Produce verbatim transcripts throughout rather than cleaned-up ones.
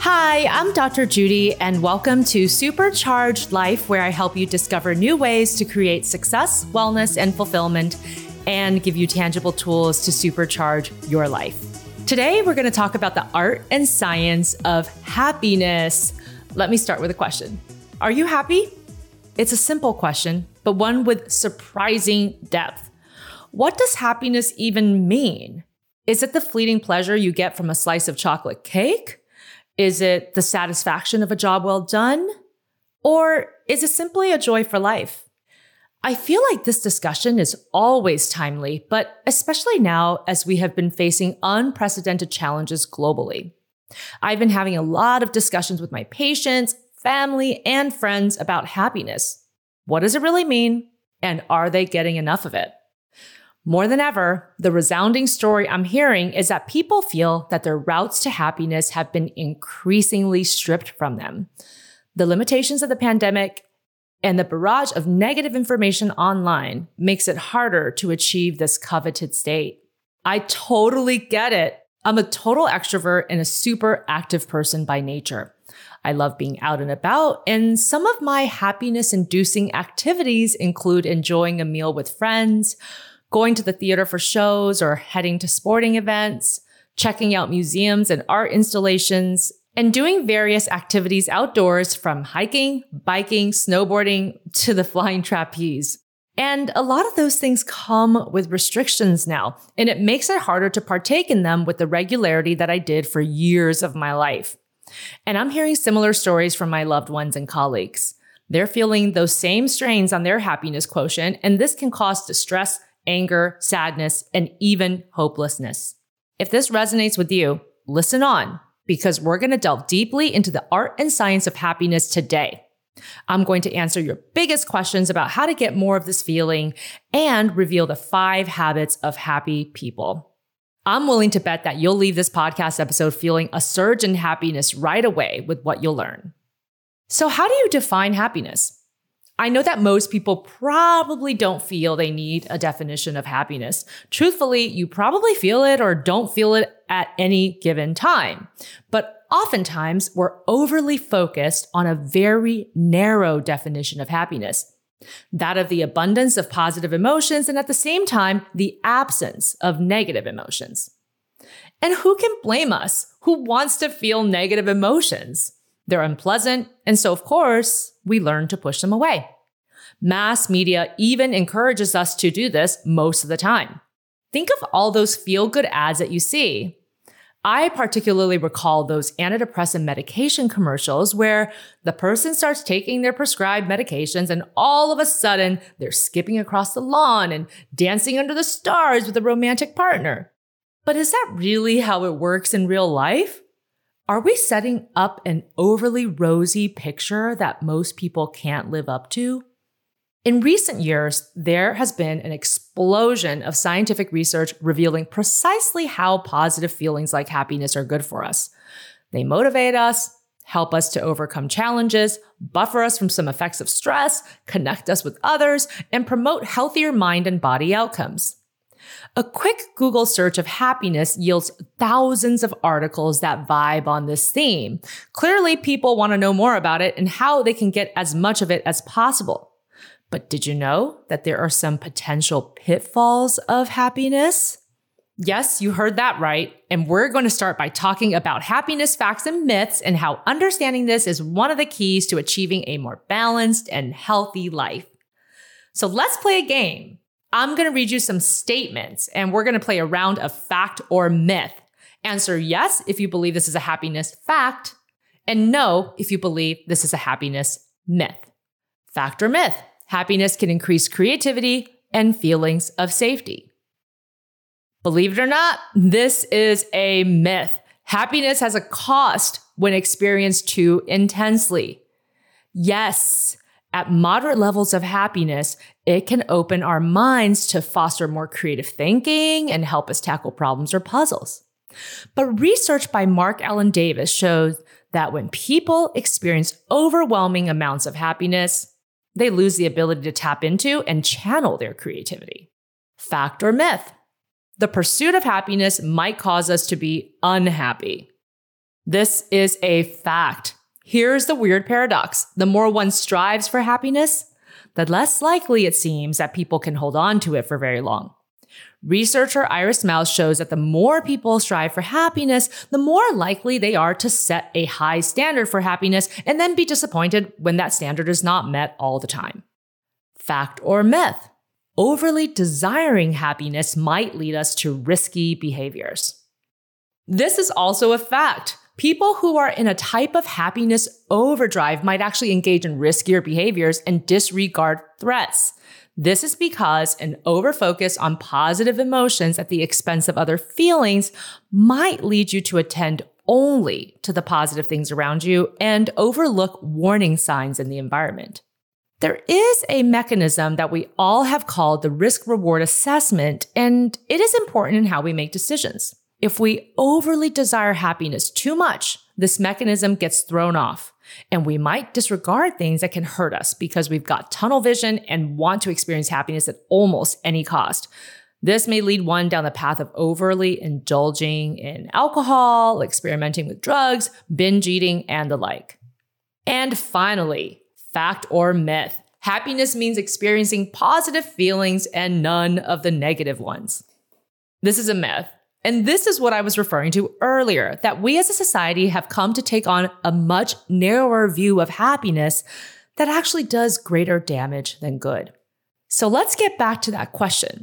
Hi, I'm Doctor Judy, and welcome to Supercharged Life, where I help you discover new ways to create success, wellness, and fulfillment, and give you tangible tools to supercharge your life. Today, we're going to talk about the art and science of happiness. Let me start with a question. Are you happy? It's a simple question, but one with surprising depth. What does happiness even mean? Is it the fleeting pleasure you get from a slice of chocolate cake? Is it the satisfaction of a job well done? Or is it simply a joy for life? I feel like this discussion is always timely, but especially now as we have been facing unprecedented challenges globally. I've been having a lot of discussions with my patients, family, and friends about happiness. What does it really mean? And are they getting enough of it? More than ever, the resounding story I'm hearing is that people feel that their routes to happiness have been increasingly stripped from them. The limitations of the pandemic and the barrage of negative information online makes it harder to achieve this coveted state. I totally get it. I'm a total extrovert and a super active person by nature. I love being out and about, and some of my happiness-inducing activities include enjoying a meal with friends, going to the theater for shows or heading to sporting events, checking out museums and art installations, and doing various activities outdoors from hiking, biking, snowboarding to the flying trapeze. And a lot of those things come with restrictions now, and it makes it harder to partake in them with the regularity that I did for years of my life. And I'm hearing similar stories from my loved ones and colleagues. They're feeling those same strains on their happiness quotient, and this can cause distress, anger, sadness, and even hopelessness. If this resonates with you, listen on, because we're going to delve deeply into the art and science of happiness today. I'm going to answer your biggest questions about how to get more of this feeling and reveal the five habits of happy people. I'm willing to bet that you'll leave this podcast episode feeling a surge in happiness right away with what you'll learn. So how do you define happiness? I know that most people probably don't feel they need a definition of happiness. Truthfully, you probably feel it or don't feel it at any given time. But oftentimes, we're overly focused on a very narrow definition of happiness, that of the abundance of positive emotions and at the same time, the absence of negative emotions. And who can blame us? Who wants to feel negative emotions? They're unpleasant, and so of course, we learn to push them away. Mass media even encourages us to do this most of the time. Think of all those feel-good ads that you see. I particularly recall those antidepressant medication commercials where the person starts taking their prescribed medications and all of a sudden they're skipping across the lawn and dancing under the stars with a romantic partner. But is that really how it works in real life? Are we setting up an overly rosy picture that most people can't live up to? In recent years, there has been an explosion of scientific research revealing precisely how positive feelings like happiness are good for us. They motivate us, help us to overcome challenges, buffer us from some effects of stress, connect us with others, and promote healthier mind and body outcomes. A quick Google search of happiness yields thousands of articles that vibe on this theme. Clearly, people want to know more about it and how they can get as much of it as possible. But did you know that there are some potential pitfalls of happiness? Yes, you heard that right. And we're going to start by talking about happiness facts and myths and how understanding this is one of the keys to achieving a more balanced and healthy life. So let's play a game. I'm going to read you some statements and we're going to play a round of fact or myth. Answer yes if you believe this is a happiness fact, and no if you believe this is a happiness myth. Fact or myth: happiness can increase creativity and feelings of safety. Believe it or not, this is a myth. Happiness has a cost when experienced too intensely. Yes, at moderate levels of happiness, it can open our minds to foster more creative thinking and help us tackle problems or puzzles. But research by Mark Allen Davis shows that when people experience overwhelming amounts of happiness, they lose the ability to tap into and channel their creativity. Fact or myth: the pursuit of happiness might cause us to be unhappy. This is a fact. Here's the weird paradox. The more one strives for happiness, the less likely it seems that people can hold on to it for very long. Researcher Iris Mouse shows that the more people strive for happiness, the more likely they are to set a high standard for happiness and then be disappointed when that standard is not met all the time. Fact or myth? Overly desiring happiness might lead us to risky behaviors. This is also a fact. People who are in a type of happiness overdrive might actually engage in riskier behaviors and disregard threats. This is because an overfocus on positive emotions at the expense of other feelings might lead you to attend only to the positive things around you and overlook warning signs in the environment. There is a mechanism that we all have called the risk-reward assessment, and it is important in how we make decisions. If we overly desire happiness too much, this mechanism gets thrown off, and we might disregard things that can hurt us because we've got tunnel vision and want to experience happiness at almost any cost. This may lead one down the path of overly indulging in alcohol, experimenting with drugs, binge eating, and the like. And finally, fact or myth? Happiness means experiencing positive feelings and none of the negative ones. This is a myth. And this is what I was referring to earlier, that we as a society have come to take on a much narrower view of happiness that actually does greater damage than good. So let's get back to that question.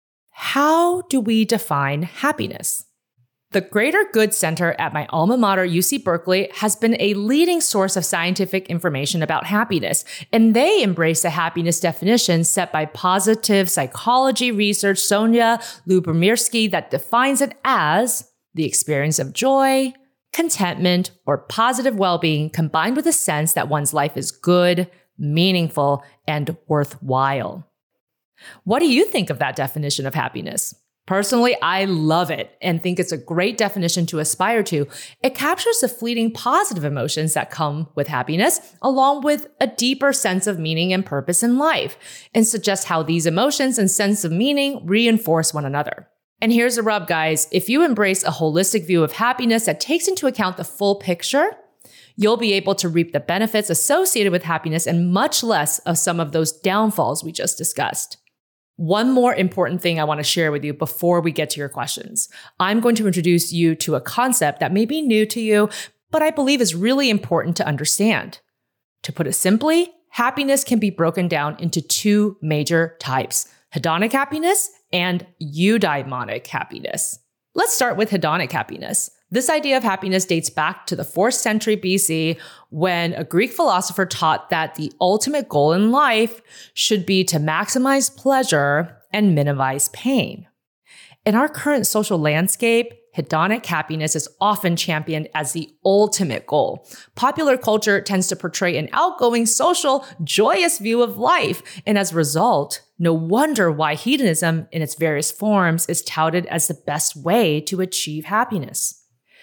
How do we define happiness? The Greater Good Center at my alma mater, U C Berkeley, has been a leading source of scientific information about happiness, and they embrace a happiness definition set by positive psychology research Sonia Lubomirsky that defines it as the experience of joy, contentment, or positive well-being combined with a sense that one's life is good, meaningful, and worthwhile. What do you think of that definition of happiness? Personally, I love it and think it's a great definition to aspire to. It captures the fleeting positive emotions that come with happiness, along with a deeper sense of meaning and purpose in life, and suggests how these emotions and sense of meaning reinforce one another. And here's the rub, guys. If you embrace a holistic view of happiness that takes into account the full picture, you'll be able to reap the benefits associated with happiness and much less of some of those downfalls we just discussed. One more important thing I want to share with you before we get to your questions. I'm going to introduce you to a concept that may be new to you, but I believe is really important to understand. To put it simply, happiness can be broken down into two major types: hedonic happiness and eudaimonic happiness. Let's start with hedonic happiness. This idea of happiness dates back to the fourth century B C, when a Greek philosopher taught that the ultimate goal in life should be to maximize pleasure and minimize pain. In our current social landscape, hedonic happiness is often championed as the ultimate goal. Popular culture tends to portray an outgoing, social, joyous view of life, and as a result, no wonder why hedonism in its various forms is touted as the best way to achieve happiness.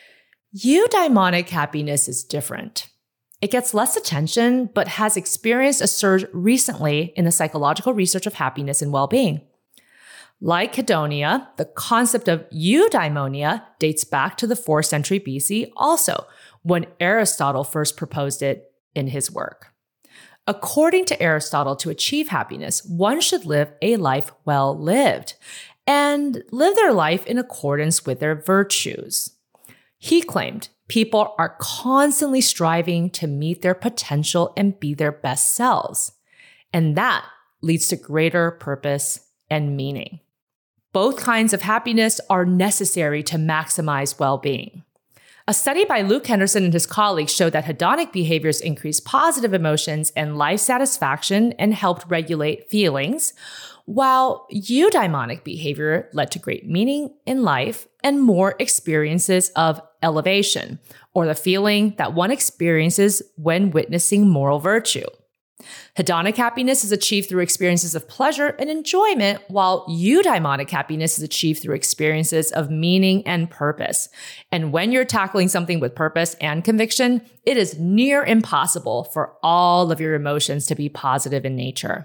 Eudaimonic happiness is different. It gets less attention, but has experienced a surge recently in the psychological research of happiness and well-being. Like hedonia, the concept of eudaimonia dates back to the fourth century B C also, when Aristotle first proposed it in his work. According to Aristotle, to achieve happiness, one should live a life well lived and live their life in accordance with their virtues. He claimed people are constantly striving to meet their potential and be their best selves, and that leads to greater purpose and meaning. Both kinds of happiness are necessary to maximize well-being. A study by Luke Henderson and his colleagues showed that hedonic behaviors increased positive emotions and life satisfaction and helped regulate feelings, while eudaimonic behavior led to great meaning in life and more experiences of elevation, or the feeling that one experiences when witnessing moral virtue. Hedonic happiness is achieved through experiences of pleasure and enjoyment, while eudaimonic happiness is achieved through experiences of meaning and purpose. And when you're tackling something with purpose and conviction, it is near impossible for all of your emotions to be positive in nature.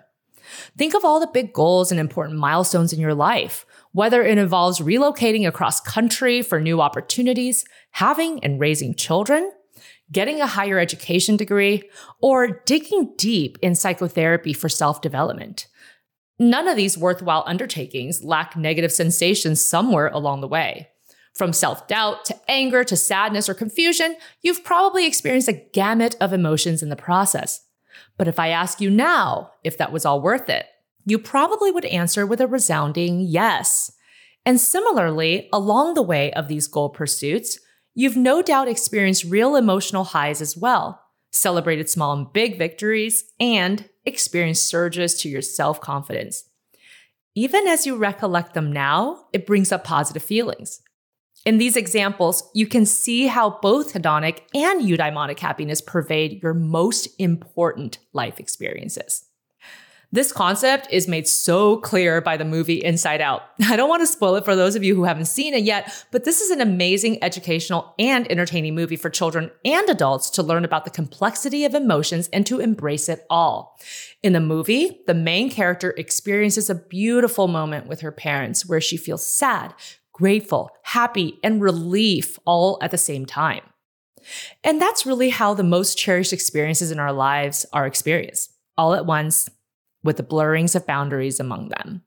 Think of all the big goals and important milestones in your life, whether it involves relocating across country for new opportunities, having and raising children, getting a higher education degree, or digging deep in psychotherapy for self-development. None of these worthwhile undertakings lack negative sensations somewhere along the way. From self-doubt to anger to sadness or confusion, you've probably experienced a gamut of emotions in the process. But if I ask you now if that was all worth it, you probably would answer with a resounding yes. And similarly, along the way of these goal pursuits, you've no doubt experienced real emotional highs as well, celebrated small and big victories, and experienced surges to your self-confidence. Even as you recollect them now, it brings up positive feelings. In these examples, you can see how both hedonic and eudaimonic happiness pervade your most important life experiences. This concept is made so clear by the movie Inside Out. I don't want to spoil it for those of you who haven't seen it yet, but this is an amazing educational and entertaining movie for children and adults to learn about the complexity of emotions and to embrace it all. In the movie, the main character experiences a beautiful moment with her parents where she feels sad, grateful, happy, and relief all at the same time. And that's really how the most cherished experiences in our lives are experienced, all at once, with the blurrings of boundaries among them.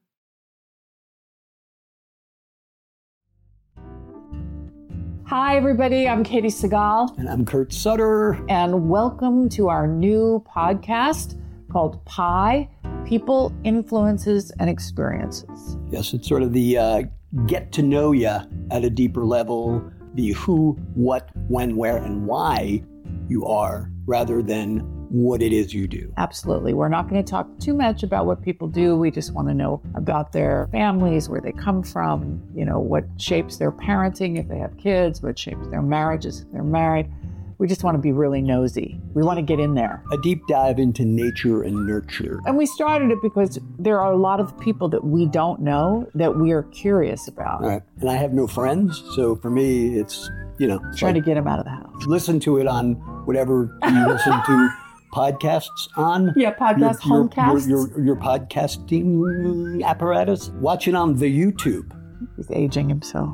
Hi, everybody. I'm Katie Segal. And I'm Kurt Sutter. And welcome to our new podcast called Pi, People, Influences, and Experiences. Yes, it's sort of the uh, get to know you at a deeper level, the who, what, when, where, and why you are, rather than what it is you do. Absolutely. We're not going to talk too much about what people do. We just want to know about their families, where they come from, you know, what shapes their parenting if they have kids, what shapes their marriages if they're married. We just want to be really nosy. We want to get in there. A deep dive into nature and nurture. And we started it because there are a lot of people that we don't know that we are curious about. Right. And I have no friends, so for me, it's, you know. Trying like, to get them out of the house. Listen to it on whatever you listen to podcasts on. Yeah, podcast, your, homecasts. Your, your, your podcasting apparatus. Watch it on the YouTube. He's aging himself.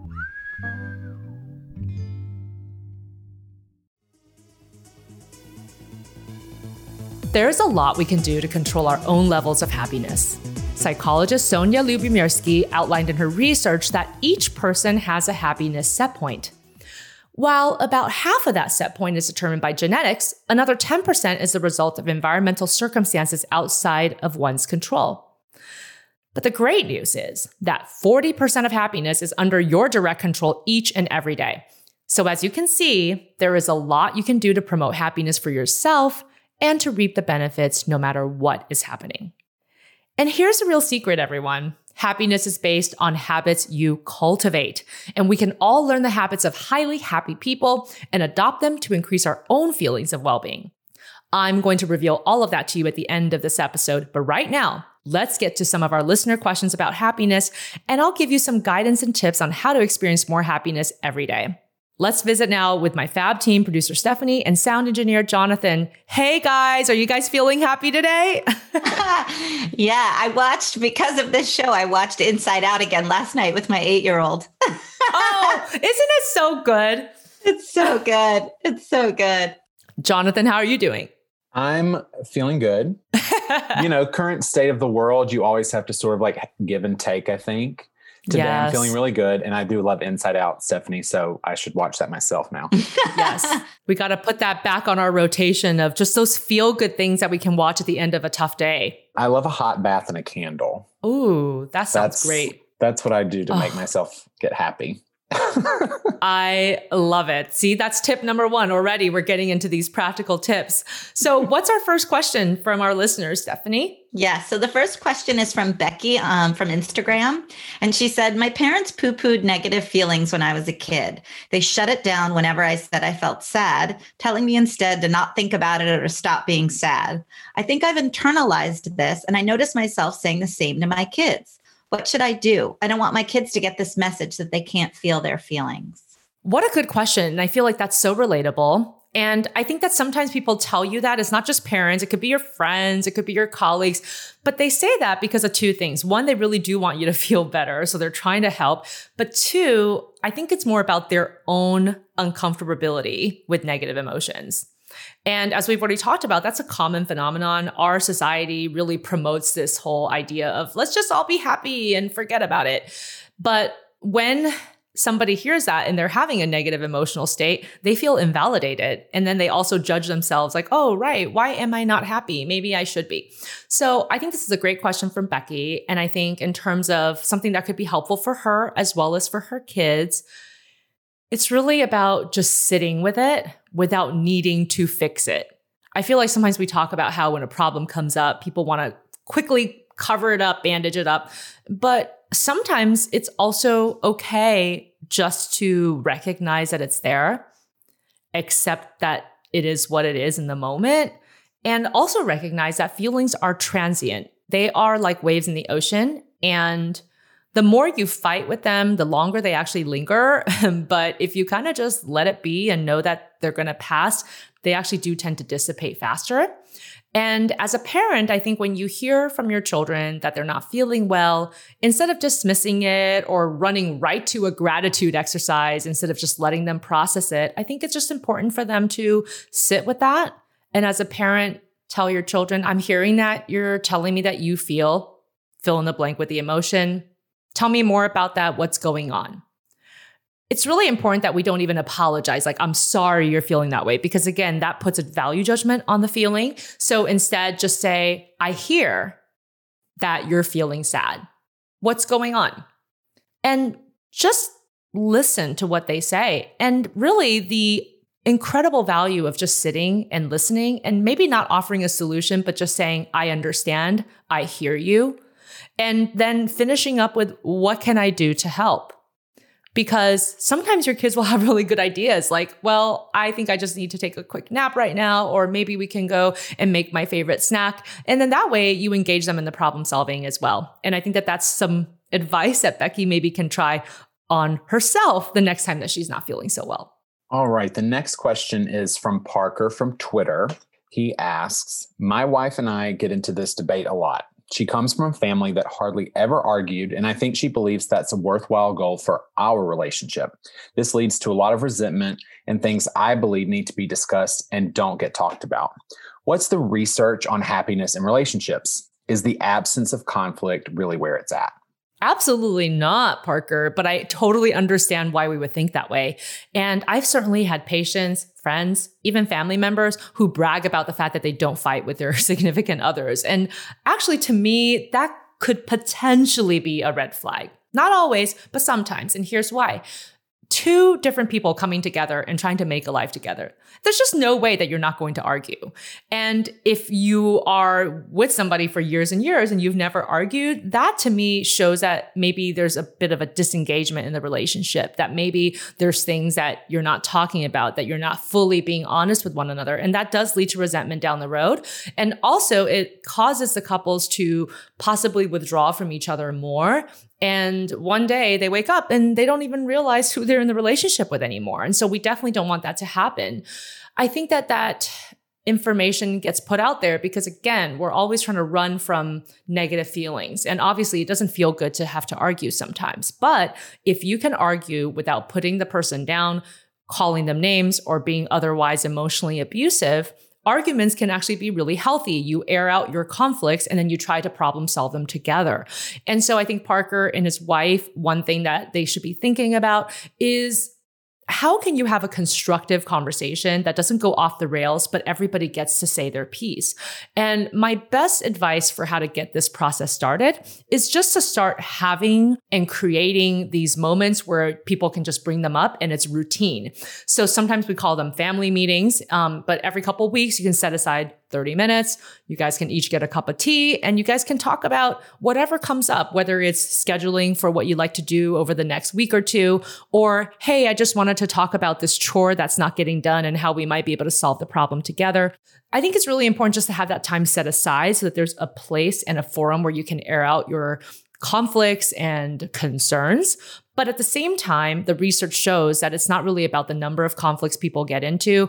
There is a lot we can do to control our own levels of happiness. Psychologist Sonia Lyubomirsky outlined in her research that each person has a happiness set point. While about half of that set point is determined by genetics, another ten percent is the result of environmental circumstances outside of one's control. But the great news is that forty percent of happiness is under your direct control each and every day. So as you can see, there is a lot you can do to promote happiness for yourself and to reap the benefits no matter what is happening. And here's the real secret, everyone. Happiness is based on habits you cultivate, and we can all learn the habits of highly happy people and adopt them to increase our own feelings of well-being. I'm going to reveal all of that to you at the end of this episode, but right now, let's get to some of our listener questions about happiness, and I'll give you some guidance and tips on how to experience more happiness every day. Let's visit now with my fab team, producer Stephanie and sound engineer Jonathan. Hey guys, are you guys feeling happy today? Yeah, I watched, because of this show, I watched Inside Out again last night with my eight-year-old. Oh, isn't it so good? It's so good. It's so good. Jonathan, how are you doing? I'm feeling good. You know, current state of the world, you always have to sort of like give and take, I think. Today yes. I'm feeling really good, and I do love Inside Out, Stephanie, so I should watch that myself now. Yes. We got to put that back on our rotation of just those feel-good things that we can watch at the end of a tough day. I love a hot bath and a candle. Ooh, that sounds that's, great. That's what I do to oh. make myself get happy. I love it. See, that's tip number one already. We're getting into these practical tips. So what's our first question from our listeners, Stephanie? Yeah. So the first question is from Becky um, from Instagram. And she said, my parents poo-pooed negative feelings when I was a kid. They shut it down whenever I said I felt sad, telling me instead to not think about it or to stop being sad. I think I've internalized this, and I notice myself saying the same to my kids. What should I do? I don't want my kids to get this message that they can't feel their feelings. What a good question. And I feel like that's so relatable. And I think that sometimes people tell you that. It's not just parents. It could be your friends. It could be your colleagues. But they say that because of two things. One, they really do want you to feel better. So they're trying to help. But two, I think it's more about their own uncomfortability with negative emotions. And as we've already talked about, that's a common phenomenon. Our society really promotes this whole idea of let's just all be happy and forget about it. But when somebody hears that and they're having a negative emotional state, they feel invalidated. And then they also judge themselves like, oh, right, why am I not happy? Maybe I should be. So I think this is a great question from Becky. And I think in terms of something that could be helpful for her as well as for her kids, it's really about just sitting with it without needing to fix it. I feel like sometimes we talk about how when a problem comes up, people want to quickly cover it up, bandage it up. But sometimes it's also okay just to recognize that it's there, accept that it is what it is in the moment, and also recognize that feelings are transient. They are like waves in the ocean, and the more you fight with them, the longer they actually linger. But if you kind of just let it be and know that they're going to pass, they actually do tend to dissipate faster. And as a parent, I think when you hear from your children that they're not feeling well, instead of dismissing it or running right to a gratitude exercise, instead of just letting them process it, I think it's just important for them to sit with that. And as a parent, tell your children, I'm hearing that you're telling me that you feel, fill in the blank with the emotion. Tell me more about that. What's going on? It's really important that we don't even apologize. Like, I'm sorry you're feeling that way, because again, that puts a value judgment on the feeling. So instead, just say, I hear that you're feeling sad. What's going on? And just listen to what they say. And really the incredible value of just sitting and listening and maybe not offering a solution, but just saying, I understand, I hear you. And then finishing up with, what can I do to help? Because sometimes your kids will have really good ideas like, well, I think I just need to take a quick nap right now, or maybe we can go and make my favorite snack. And then that way you engage them in the problem solving as well. And I think that that's some advice that Becky maybe can try on herself the next time that she's not feeling so well. All right. The next question is from Parker from Twitter. He asks, my wife and I get into this debate a lot. She comes from a family that hardly ever argued, and I think she believes that's a worthwhile goal for our relationship. This leads to a lot of resentment and things I believe need to be discussed and don't get talked about. What's the research on happiness in relationships? Is the absence of conflict really where it's at? Absolutely not, Parker, but I totally understand why we would think that way. And I've certainly had patients, friends, even family members who brag about the fact that they don't fight with their significant others. And actually, to me, that could potentially be a red flag. Not always, but sometimes. And here's why. Two different people coming together and trying to make a life together. There's just no way that you're not going to argue. And if you are with somebody for years and years and you've never argued, that to me shows that maybe there's a bit of a disengagement in the relationship, that maybe there's things that you're not talking about, that you're not fully being honest with one another. And that does lead to resentment down the road. And also it causes the couples to possibly withdraw from each other more. And one day they wake up and they don't even realize who they're in the relationship with anymore. And so we definitely don't want that to happen. I think that that information gets put out there because, again, we're always trying to run from negative feelings. And obviously it doesn't feel good to have to argue sometimes. But if you can argue without putting the person down, calling them names, or being otherwise emotionally abusive, arguments can actually be really healthy. You air out your conflicts and then you try to problem solve them together. And so I think Parker and his wife, one thing that they should be thinking about is, how can you have a constructive conversation that doesn't go off the rails, but everybody gets to say their piece? And my best advice for how to get this process started is just to start having and creating these moments where people can just bring them up and it's routine. So sometimes we call them family meetings, um, but every couple of weeks you can set aside thirty minutes. You guys can each get a cup of tea and you guys can talk about whatever comes up, whether it's scheduling for what you'd like to do over the next week or two, or, hey, I just wanted to talk about this chore that's not getting done and how we might be able to solve the problem together. I think it's really important just to have that time set aside so that there's a place and a forum where you can air out your conflicts and concerns. But at the same time, the research shows that it's not really about the number of conflicts people get into.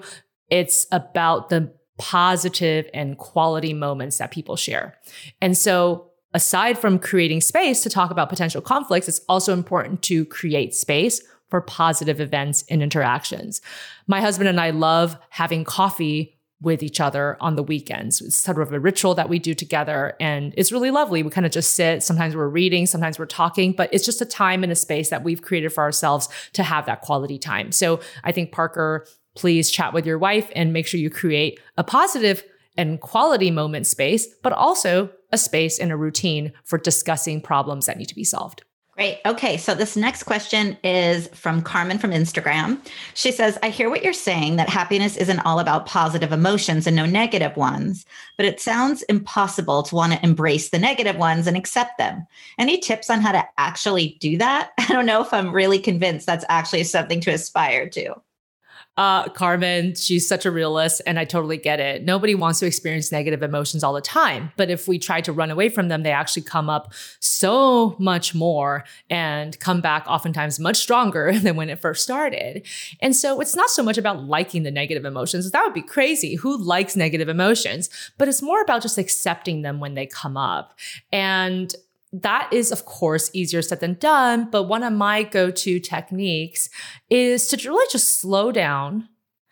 It's about the positive and quality moments that people share. And so aside from creating space to talk about potential conflicts, it's also important to create space for positive events and interactions. My husband and I love having coffee with each other on the weekends. It's sort of a ritual that we do together, and it's really lovely. We kind of just sit. Sometimes we're reading, sometimes we're talking, but it's just a time and a space that we've created for ourselves to have that quality time. So I think, Parker, please chat with your wife and make sure you create a positive and quality moment space, but also a space and a routine for discussing problems that need to be solved. Great. Okay. So this next question is from Carmen from Instagram. She says, I hear what you're saying, that happiness isn't all about positive emotions and no negative ones, but it sounds impossible to want to embrace the negative ones and accept them. Any tips on how to actually do that? I don't know if I'm really convinced that's actually something to aspire to. Uh, Carmen, she's such a realist, and I totally get it. Nobody wants to experience negative emotions all the time. But if we try to run away from them, they actually come up so much more and come back oftentimes much stronger than when it first started. And so it's not so much about liking the negative emotions. That would be crazy. Who likes negative emotions? But it's more about just accepting them when they come up. And that is, of course, easier said than done. But one of my go-to techniques is to really just slow down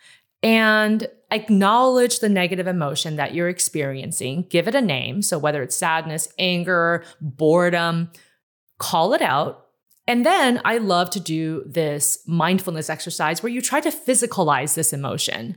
and acknowledge the negative emotion that you're experiencing. Give it a name. So whether it's sadness, anger, boredom, call it out. And then I love to do this mindfulness exercise where you try to physicalize this emotion.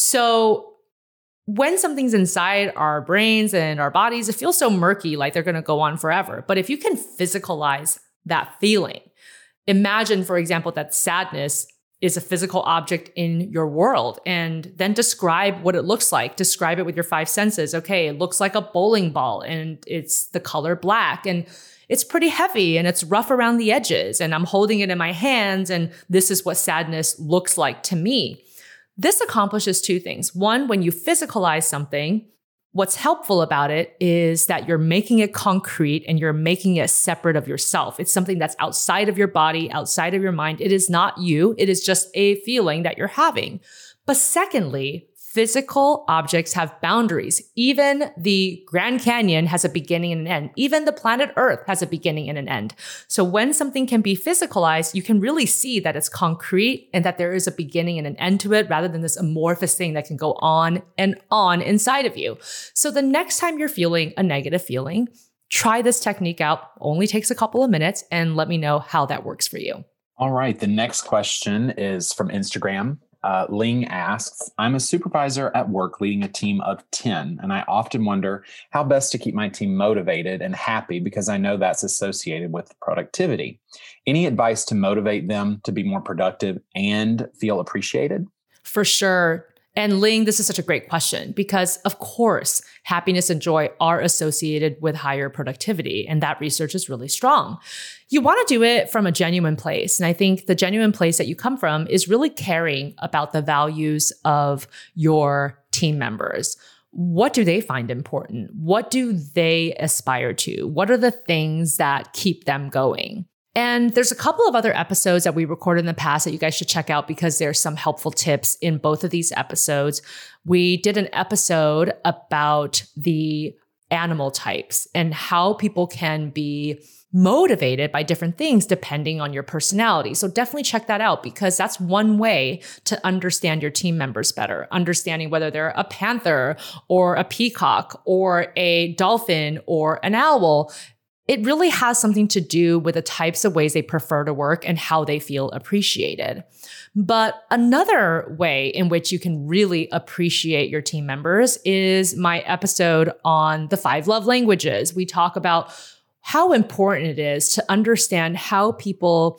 So when something's inside our brains and our bodies, it feels so murky, like they're going to go on forever. But if you can physicalize that feeling, imagine, for example, that sadness is a physical object in your world, and then describe what it looks like. Describe it with your five senses. Okay, it looks like a bowling ball and it's the color black and it's pretty heavy and it's rough around the edges and I'm holding it in my hands and this is what sadness looks like to me. This accomplishes two things. One, when you physicalize something, what's helpful about it is that you're making it concrete and you're making it separate of yourself. It's something that's outside of your body, outside of your mind. It is not you. It is just a feeling that you're having. But secondly, physical objects have boundaries. Even the Grand Canyon has a beginning and an end. Even the planet Earth has a beginning and an end. So when something can be physicalized, you can really see that it's concrete and that there is a beginning and an end to it rather than this amorphous thing that can go on and on inside of you. So the next time you're feeling a negative feeling, try this technique out. Only takes a couple of minutes and let me know how that works for you. All right. The next question is from Instagram. Uh, Ling asks, I'm a supervisor at work leading a team of ten, and I often wonder how best to keep my team motivated and happy because I know that's associated with productivity. Any advice to motivate them to be more productive and feel appreciated? For sure. And Ling, this is such a great question because, of course, happiness and joy are associated with higher productivity, and that research is really strong. You want to do it from a genuine place. And I think the genuine place that you come from is really caring about the values of your team members. What do they find important? What do they aspire to? What are the things that keep them going? And there's a couple of other episodes that we recorded in the past that you guys should check out because there's some helpful tips in both of these episodes. We did an episode about the animal types and how people can be motivated by different things depending on your personality. So definitely check that out because that's one way to understand your team members better, understanding whether they're a panther or a peacock or a dolphin or an owl. It really has something to do with the types of ways they prefer to work and how they feel appreciated. But another way in which you can really appreciate your team members is my episode on the five love languages. We talk about how important it is to understand how people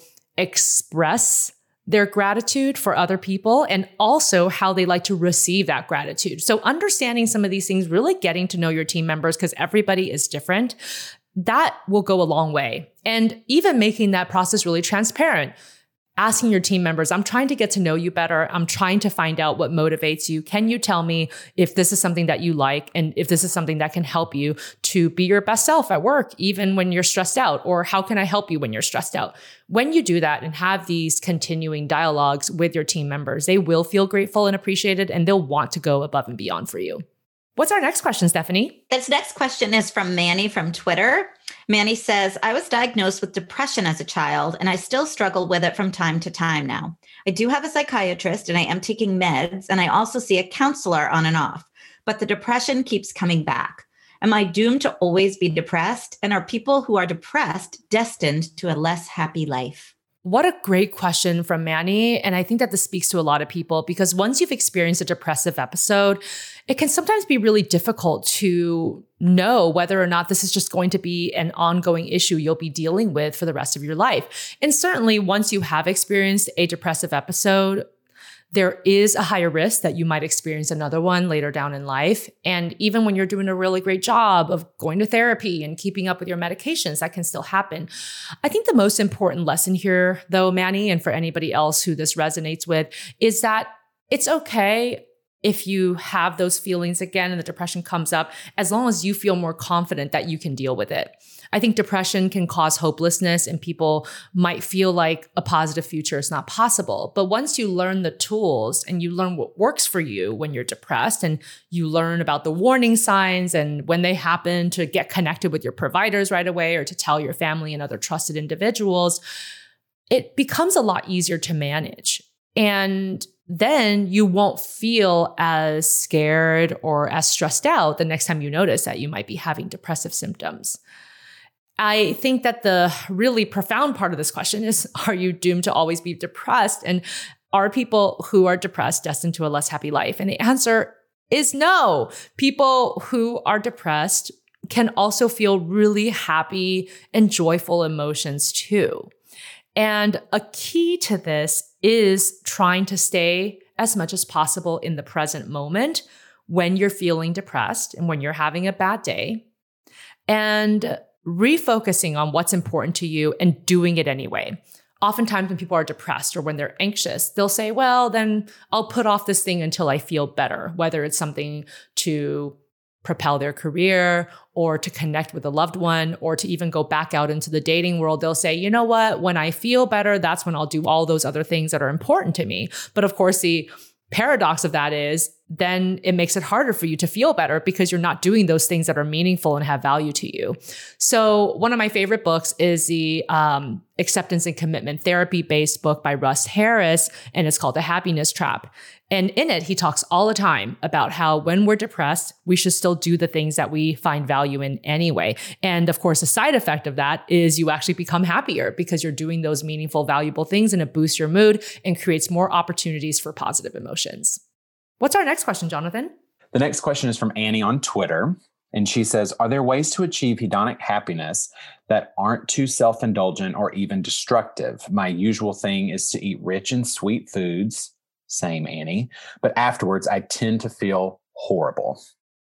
express their gratitude for other people and also how they like to receive that gratitude. So understanding some of these things, really getting to know your team members because everybody is different, that will go a long way. And even making that process really transparent. asking your team members, I'm trying to get to know you better. I'm trying to find out what motivates you. Can you tell me if this is something that you like and if this is something that can help you to be your best self at work, even when you're stressed out? Or how can I help you when you're stressed out? When you do that and have these continuing dialogues with your team members, they will feel grateful and appreciated, and they'll want to go above and beyond for you. What's our next question, Stephanie? This next question is from Manny from Twitter. Manny says, I was diagnosed with depression as a child, and I still struggle with it from time to time now. I do have a psychiatrist, and I am taking meds, and I also see a counselor on and off, but the depression keeps coming back. Am I doomed to always be depressed? And are people who are depressed destined to a less happy life? What a great question from Manny. And I think that this speaks to a lot of people, because once you've experienced a depressive episode, it can sometimes be really difficult to know whether or not this is just going to be an ongoing issue you'll be dealing with for the rest of your life. And certainly once you have experienced a depressive episode, there is a higher risk that you might experience another one later down in life. And even when you're doing a really great job of going to therapy and keeping up with your medications, that can still happen. I think the most important lesson here, though, Manny, and for anybody else who this resonates with, is that it's okay if you have those feelings again and the depression comes up, as long as you feel more confident that you can deal with it. I think depression can cause hopelessness and people might feel like a positive future is not possible. But once you learn the tools and you learn what works for you when you're depressed, and you learn about the warning signs and when they happen, to get connected with your providers right away or to tell your family and other trusted individuals, it becomes a lot easier to manage. And then you won't feel as scared or as stressed out the next time you notice that you might be having depressive symptoms. I think that the really profound part of this question is, are you doomed to always be depressed? And are people who are depressed destined to a less happy life? And the answer is no. People who are depressed can also feel really happy and joyful emotions too. And a key to this is trying to stay as much as possible in the present moment when you're feeling depressed and when you're having a bad day, and refocusing on what's important to you and doing it anyway. Oftentimes when people are depressed or when they're anxious, they'll say, well, then I'll put off this thing until I feel better, whether it's something to propel their career or to connect with a loved one or to even go back out into the dating world. They'll say, you know what, when I feel better, that's when I'll do all those other things that are important to me. But of course, the paradox of that is then it makes it harder for you to feel better because you're not doing those things that are meaningful and have value to you. So one of my favorite books is the um, Acceptance and Commitment Therapy-based book by Russ Harris, and it's called The Happiness Trap. And in it, he talks all the time about how when we're depressed, we should still do the things that we find value in anyway. And of course, a side effect of that is you actually become happier because you're doing those meaningful, valuable things, and it boosts your mood and creates more opportunities for positive emotions. What's our next question, Jonathan? The next question is from Annie on Twitter. And she says, are there ways to achieve hedonic happiness that aren't too self-indulgent or even destructive? My usual thing is to eat rich and sweet foods. Same, Annie. But afterwards, I tend to feel horrible.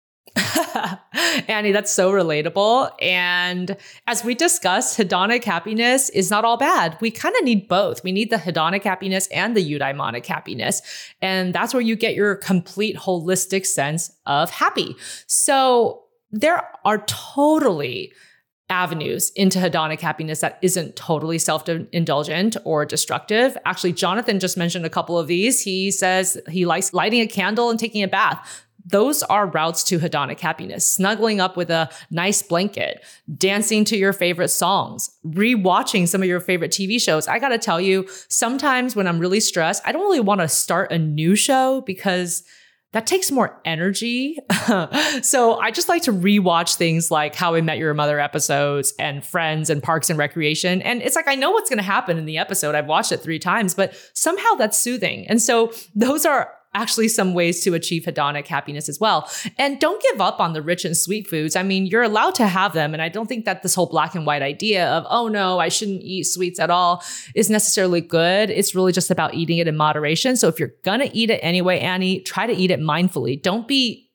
Annie, that's so relatable. And as we discussed, hedonic happiness is not all bad. We kind of need both. We need the hedonic happiness and the eudaimonic happiness. And that's where you get your complete holistic sense of happy. So there are totally avenues into hedonic happiness that isn't totally self-indulgent or destructive. Actually, Jonathan just mentioned a couple of these. He says he likes lighting a candle and taking a bath. Those are routes to hedonic happiness. Snuggling up with a nice blanket, dancing to your favorite songs, rewatching some of your favorite T V shows. I got to tell you, sometimes when I'm really stressed, I don't really want to start a new show because that takes more energy. So I just like to rewatch things like How I Met Your Mother episodes and Friends and Parks and Recreation. And it's like, I know what's going to happen in the episode. I've watched it three times, but somehow that's soothing. And so those are actually some ways to achieve hedonic happiness as well. And don't give up on the rich and sweet foods. I mean, you're allowed to have them. And I don't think that this whole black and white idea of, oh no, I shouldn't eat sweets at all is necessarily good. It's really just about eating it in moderation. So if you're going to eat it anyway, Annie, try to eat it mindfully. Don't be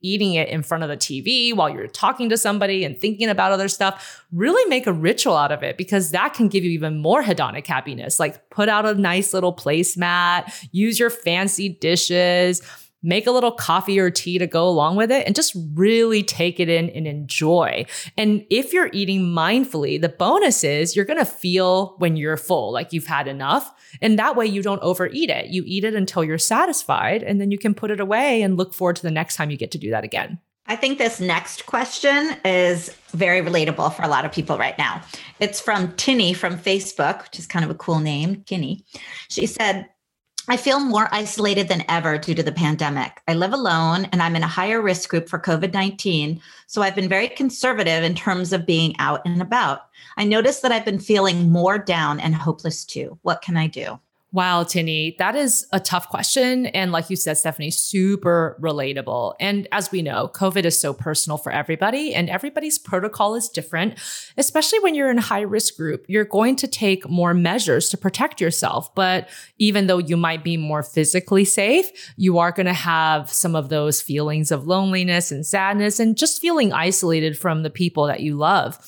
eating it in front of the T V while you're talking to somebody and thinking about other stuff. Really make a ritual out of it, because that can give you even more hedonic happiness. Like put out a nice little placemat, use your fancy dishes, make a little coffee or tea to go along with it, and just really take it in and enjoy. And if you're eating mindfully, the bonus is you're going to feel when you're full, like you've had enough. And that way you don't overeat it. You eat it until you're satisfied, and then you can put it away and look forward to the next time you get to do that again. I think this next question is very relatable for a lot of people right now. It's from Tinny from Facebook, which is kind of a cool name, Tinny. She said, I feel more isolated than ever due to the pandemic. I live alone and I'm in a higher risk group for COVID nineteen. So I've been very conservative in terms of being out and about. I noticed that I've been feeling more down and hopeless too. What can I do? Wow, Tinny, that is a tough question. And like you said, Stephanie, super relatable. And as we know, COVID is so personal for everybody, and everybody's protocol is different, especially when you're in a high risk group. You're going to take more measures to protect yourself. But even though you might be more physically safe, you are going to have some of those feelings of loneliness and sadness and just feeling isolated from the people that you love.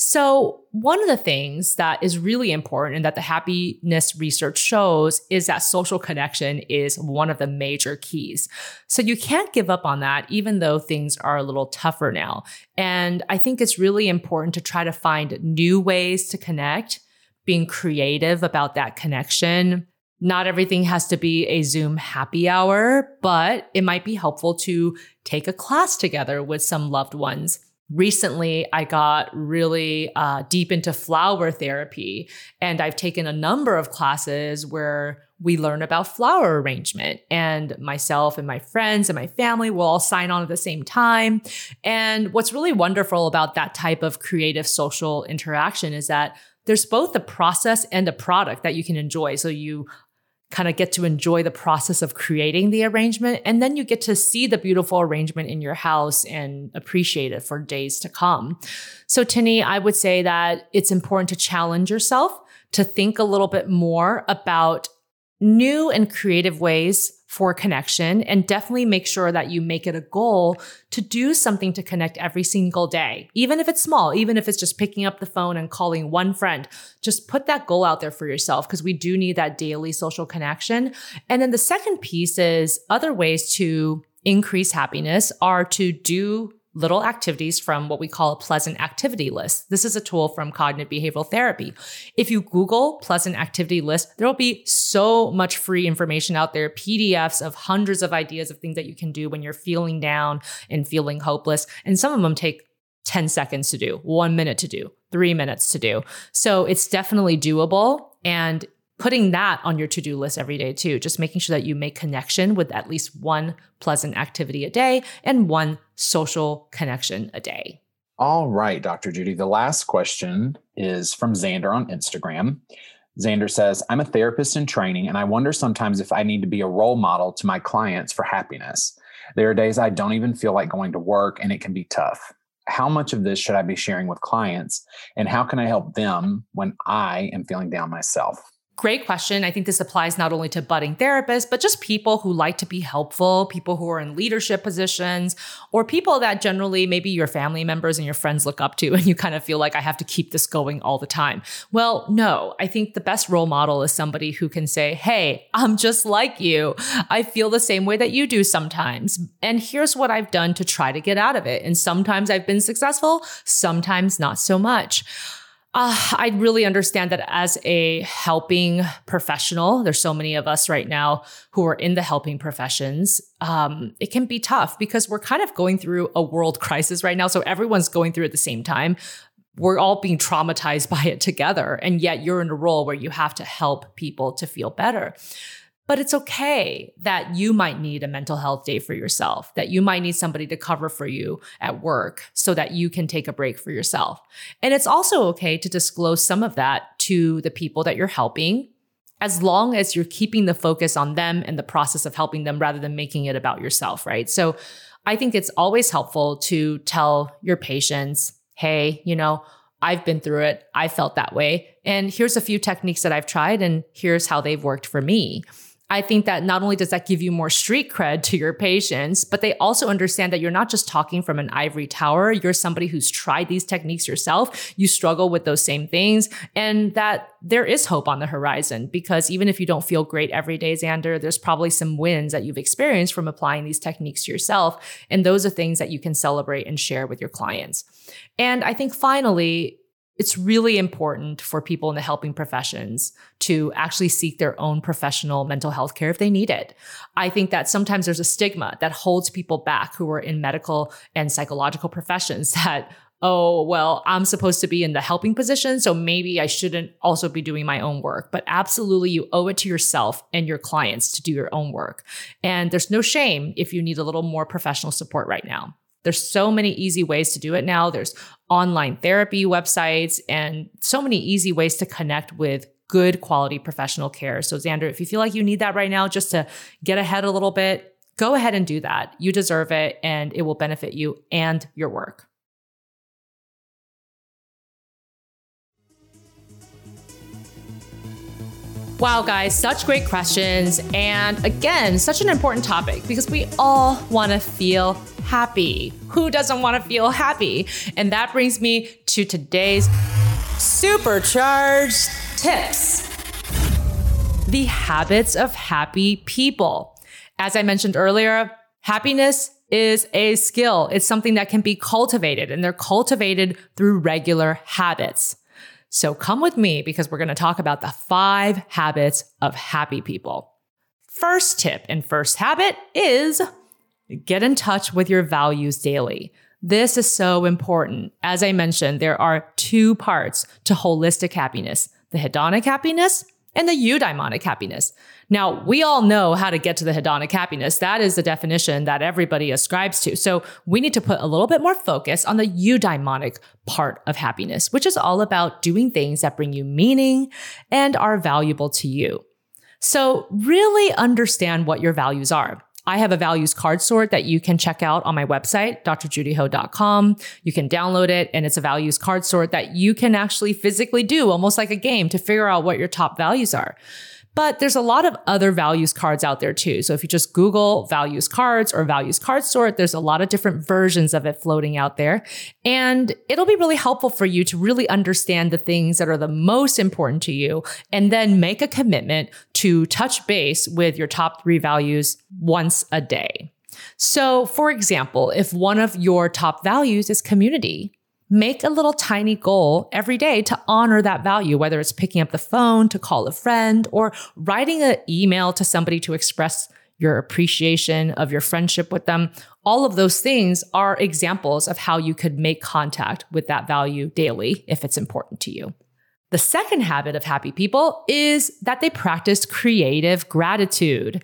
So one of the things that is really important and that the happiness research shows is that social connection is one of the major keys. So you can't give up on that, even though things are a little tougher now. And I think it's really important to try to find new ways to connect, being creative about that connection. Not everything has to be a Zoom happy hour, but it might be helpful to take a class together with some loved ones. Recently, I got really uh, deep into flower therapy, and I've taken a number of classes where we learn about flower arrangement, and myself and my friends and my family will all sign on at the same time. And what's really wonderful about that type of creative social interaction is that there's both a process and a product that you can enjoy. So you kind of get to enjoy the process of creating the arrangement. And then you get to see the beautiful arrangement in your house and appreciate it for days to come. So Tinny, I would say that it's important to challenge yourself to think a little bit more about new and creative ways for connection, and definitely make sure that you make it a goal to do something to connect every single day. Even if it's small, even if it's just picking up the phone and calling one friend, just put that goal out there for yourself, because we do need that daily social connection. And then the second piece is other ways to increase happiness are to do little activities from what we call a pleasant activity list. This is a tool from cognitive behavioral therapy. If you Google pleasant activity list, there will be so much free information out there, P D Fs of hundreds of ideas of things that you can do when you're feeling down and feeling hopeless. And some of them take ten seconds to do, one minute to do, three minutes to do. So it's definitely doable. And putting that on your to-do list every day too, just making sure that you make connection with at least one pleasant activity a day and one social connection a day. All right, Doctor Judy. The last question is from Xander on Instagram. Xander says, I'm a therapist in training, and I wonder sometimes if I need to be a role model to my clients for happiness. There are days I don't even feel like going to work, and it can be tough. How much of this should I be sharing with clients, and how can I help them when I am feeling down myself? Great question. I think this applies not only to budding therapists, but just people who like to be helpful, people who are in leadership positions, or people that generally maybe your family members and your friends look up to, and you kind of feel like I have to keep this going all the time. Well, no, I think the best role model is somebody who can say, hey, I'm just like you. I feel the same way that you do sometimes. And here's what I've done to try to get out of it. And sometimes I've been successful, sometimes not so much. Uh, I really understand that as a helping professional, there's so many of us right now who are in the helping professions. Um, it can be tough because we're kind of going through a world crisis right now. So everyone's going through it at the same time. We're all being traumatized by it together. And yet you're in a role where you have to help people to feel better. But it's okay that you might need a mental health day for yourself, that you might need somebody to cover for you at work so that you can take a break for yourself. And it's also okay to disclose some of that to the people that you're helping, as long as you're keeping the focus on them and the process of helping them rather than making it about yourself, right? So I think it's always helpful to tell your patients, hey, you know, I've been through it. I felt that way. And here's a few techniques that I've tried, and here's how they've worked for me. I think that not only does that give you more street cred to your patients, but they also understand that you're not just talking from an ivory tower. You're somebody who's tried these techniques yourself. You struggle with those same things, and that there is hope on the horizon, because even if you don't feel great every day, Xander, there's probably some wins that you've experienced from applying these techniques to yourself. And those are things that you can celebrate and share with your clients. And I think finally, it's really important for people in the helping professions to actually seek their own professional mental health care if they need it. I think that sometimes there's a stigma that holds people back who are in medical and psychological professions that, oh, well, I'm supposed to be in the helping position, so maybe I shouldn't also be doing my own work. But absolutely, you owe it to yourself and your clients to do your own work. And there's no shame if you need a little more professional support right now. There's so many easy ways to do it now. There's online therapy websites and so many easy ways to connect with good quality professional care. So Xander, if you feel like you need that right now just to get ahead a little bit, go ahead and do that. You deserve it, and it will benefit you and your work. Wow, guys, such great questions. And again, such an important topic because we all want to feel happy. Who doesn't want to feel happy? And that brings me to today's supercharged tips. The habits of happy people. As I mentioned earlier, happiness is a skill. It's something that can be cultivated, and they're cultivated through regular habits. So come with me because we're going to talk about the five habits of happy people. First tip and first habit is get in touch with your values daily. This is so important. As I mentioned, there are two parts to holistic happiness, the hedonic happiness and the eudaimonic happiness. Now, we all know how to get to the hedonic happiness. That is the definition that everybody ascribes to. So we need to put a little bit more focus on the eudaimonic part of happiness, which is all about doing things that bring you meaning and are valuable to you. So really understand what your values are. I have a values card sort that you can check out on my website, d r judy ho dot com. You can download it, and it's a values card sort that you can actually physically do, almost like a game, to figure out what your top values are. But there's a lot of other values cards out there too. So if you just Google values cards or values card sort, there's a lot of different versions of it floating out there. And it'll be really helpful for you to really understand the things that are the most important to you, and then make a commitment to touch base with your top three values once a day. So for example, if one of your top values is community, make a little tiny goal every day to honor that value, whether it's picking up the phone to call a friend or writing an email to somebody to express your appreciation of your friendship with them. All of those things are examples of how you could make contact with that value daily if it's important to you. The second habit of happy people is that they practice creative gratitude.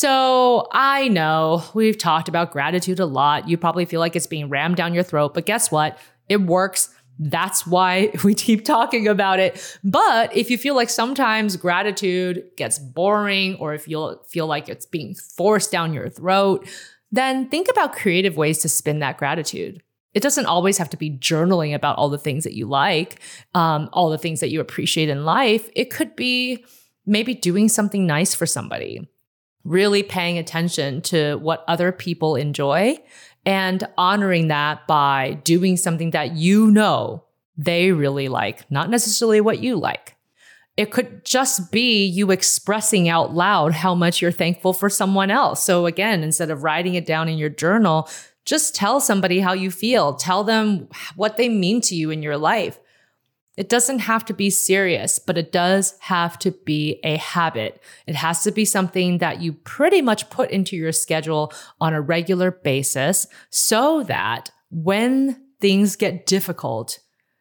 So I know we've talked about gratitude a lot. You probably feel like it's being rammed down your throat, but guess what? It works. That's why we keep talking about it. But if you feel like sometimes gratitude gets boring, or if you feel like it's being forced down your throat, then think about creative ways to spin that gratitude. It doesn't always have to be journaling about all the things that you like, um, all the things that you appreciate in life. It could be maybe doing something nice for somebody, really paying attention to what other people enjoy and honoring that by doing something that you know they really like, not necessarily what you like. It could just be you expressing out loud how much you're thankful for someone else. So again, instead of writing it down in your journal, just tell somebody how you feel. Tell them what they mean to you in your life. It doesn't have to be serious, but it does have to be a habit. It has to be something that you pretty much put into your schedule on a regular basis so that when things get difficult,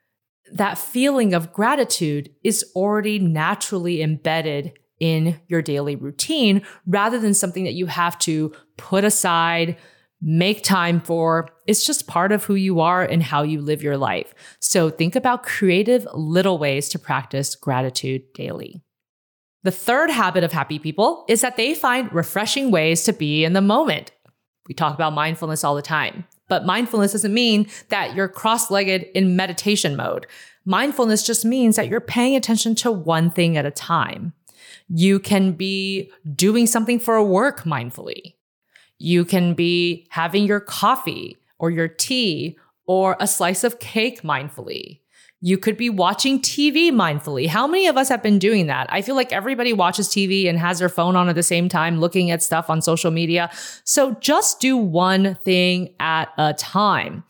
that feeling of gratitude is already naturally embedded in your daily routine rather than something that you have to put aside, make time for. It's just part of who you are and how you live your life. So think about creative little ways to practice gratitude daily. The third habit of happy people is that they find refreshing ways to be in the moment. We talk about mindfulness all the time, but mindfulness doesn't mean that you're cross-legged in meditation mode. Mindfulness just means that you're paying attention to one thing at a time. You can be doing something for work mindfully. You can be having your coffee or your tea or a slice of cake mindfully. You could be watching T V mindfully. How many of us have been doing that? I feel like everybody watches T V and has their phone on at the same time, looking at stuff on social media. So just do one thing at a time.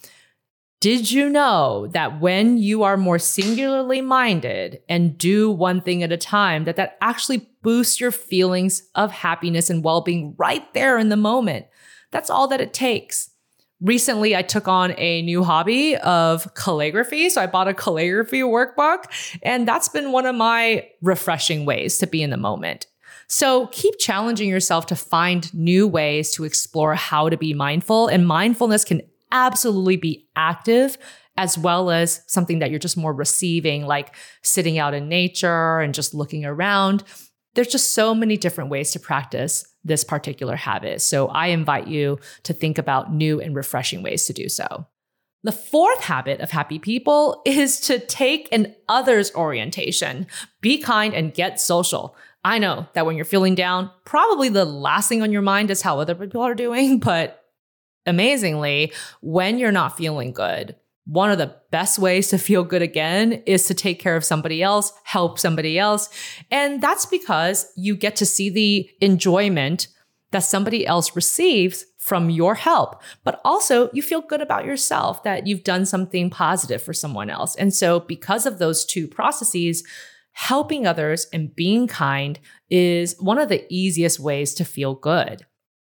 Did you know that when you are more singularly minded and do one thing at a time, that that actually boosts your feelings of happiness and well-being right there in the moment? That's all that it takes. Recently, I took on a new hobby of calligraphy. So I bought a calligraphy workbook, and that's been one of my refreshing ways to be in the moment. So keep challenging yourself to find new ways to explore how to be mindful. And mindfulness can absolutely be active as well as something that you're just more receiving, like sitting out in nature and just looking around. There's just so many different ways to practice this particular habit. So I invite you to think about new and refreshing ways to do so. The fourth habit of happy people is to take an others orientation. Be kind and get social. I know that when you're feeling down, probably the last thing on your mind is how other people are doing, but amazingly, when you're not feeling good, one of the best ways to feel good again is to take care of somebody else, help somebody else. And that's because you get to see the enjoyment that somebody else receives from your help. But also you feel good about yourself that you've done something positive for someone else. And so because of those two processes, helping others and being kind is one of the easiest ways to feel good.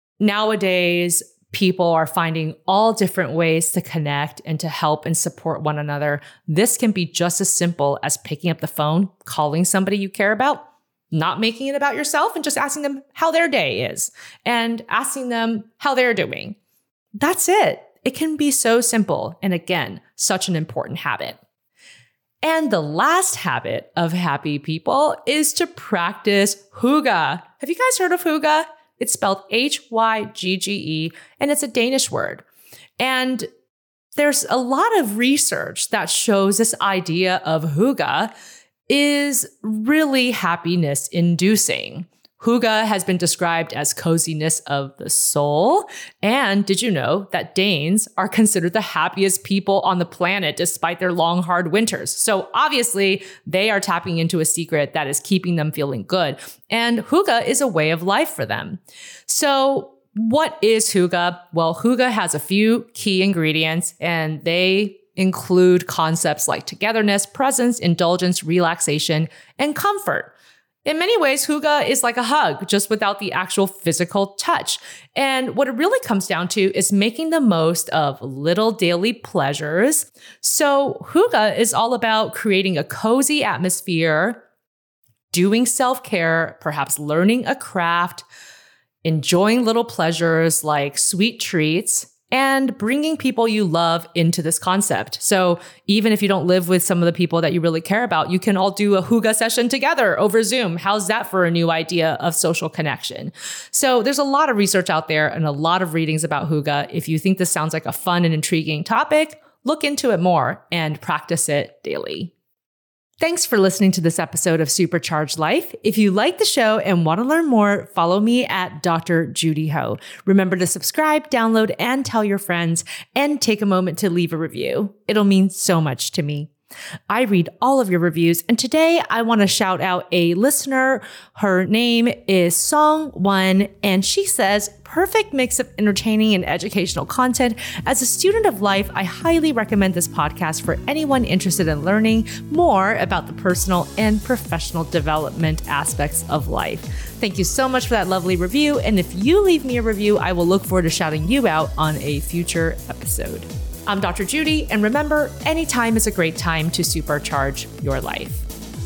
Nowadays, people are finding all different ways to connect and to help and support one another. This can be just as simple as picking up the phone, calling somebody you care about, not making it about yourself, and just asking them how their day is and asking them how they're doing. That's it. It can be so simple. And again, such an important habit. And the last habit of happy people is to practice hygge. Have you guys heard of hygge? It's spelled H Y G G E, and it's a Danish word. And there's a lot of research that shows this idea of hygge is really happiness inducing. Hygge has been described as coziness of the soul. And did you know that Danes are considered the happiest people on the planet despite their long, hard winters? So obviously they are tapping into a secret that is keeping them feeling good. And hygge is a way of life for them. So what is hygge? Well, hygge has a few key ingredients, and they include concepts like togetherness, presence, indulgence, relaxation, and comfort. In many ways, hygge is like a hug, just without the actual physical touch. And what it really comes down to is making the most of little daily pleasures. So hygge is all about creating a cozy atmosphere, doing self-care, perhaps learning a craft, enjoying little pleasures like sweet treats, and bringing people you love into this concept. So even if you don't live with some of the people that you really care about, you can all do a hygge session together over Zoom. How's that for a new idea of social connection? So there's a lot of research out there and a lot of readings about hygge. If you think this sounds like a fun and intriguing topic, look into it more and practice it daily. Thanks for listening to this episode of Supercharged Life. If you like the show and want to learn more, follow me at Doctor Judy Ho. Remember to subscribe, download, and tell your friends, and take a moment to leave a review. It'll mean so much to me. I read all of your reviews, and today I want to shout out a listener. Her name is Song One, and she says, perfect mix of entertaining and educational content. As a student of life, I highly recommend this podcast for anyone interested in learning more about the personal and professional development aspects of life. Thank you so much for that lovely review, and if you leave me a review, I will look forward to shouting you out on a future episode. I'm Doctor Judy, and remember, anytime is a great time to supercharge your life.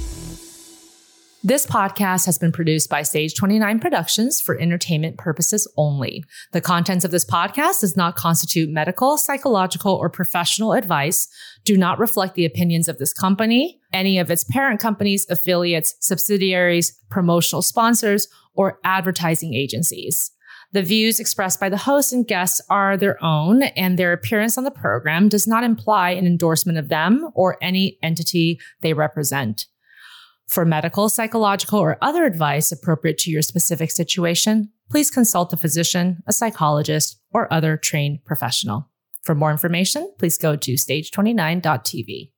This podcast has been produced by Stage twenty-nine Productions for entertainment purposes only. The contents of this podcast does not constitute medical, psychological, or professional advice, do not reflect the opinions of this company, any of its parent companies, affiliates, subsidiaries, promotional sponsors, or advertising agencies. The views expressed by the host and guests are their own, and their appearance on the program does not imply an endorsement of them or any entity they represent. For medical, psychological, or other advice appropriate to your specific situation, please consult a physician, a psychologist, or other trained professional. For more information, please go to stage twenty-nine dot t v.